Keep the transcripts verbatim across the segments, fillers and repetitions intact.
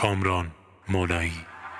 کامران مولایی.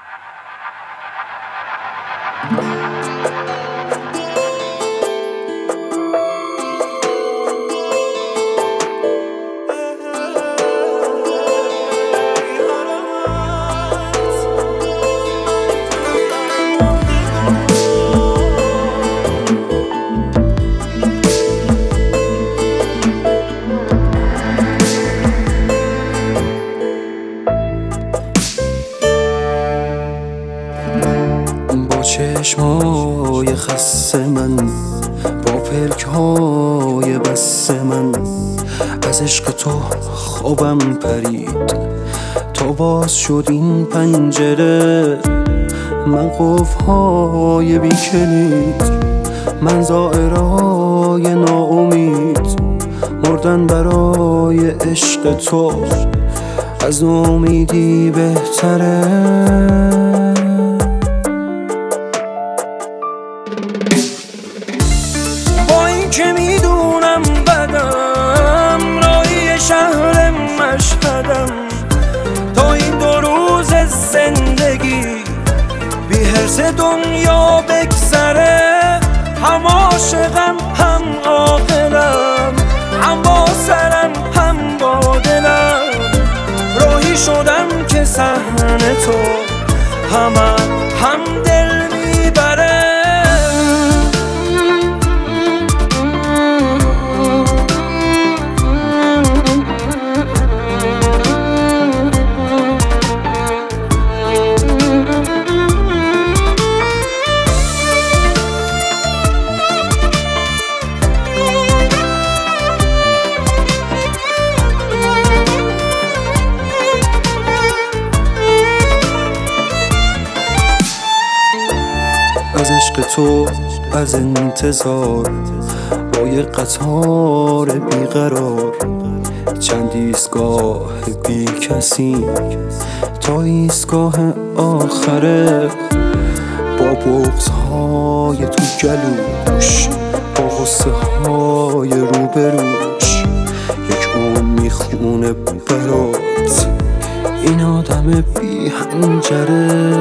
چشمای خسته من با پلک‌های بسته من، از عشق تو خوابم پرید تا باز شد این پنجره. من قفل‌های بی کلید، من زائرای ناامید، مردن برای عشق تو از ناامیدی بهتره. که میدونم بدم راهی شهر مشهدم، تا این دو روز زندگی بی حرص دنیا بگذره. هم عاشقم هم عاقلم، هم با سرم هم با دلم، راهی شدم که صحن تو هم هم دل میبره. از عشق تو، از انتظار با یه قطار بیقرار، چند ایستگاه بی کسی تا ایستگاه آخره. با بغض‌های تو گلوش، با غصه های روبروش، یک اون میخونه برات این آدم بی حنجره.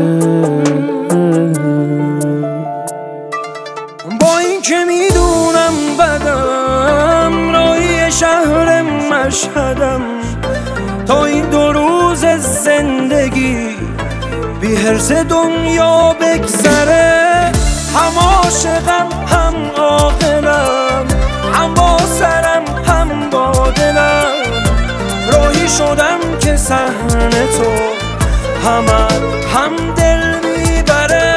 با این که میدونم بدم راهی شهر مشهدم، تا این دو روز زندگی بی حرص دنیا بگذره. هم عاشقم هم عاقلم، هم با سرم هم با دلم، راهی شدم که صحن تو هم هم دل میبره.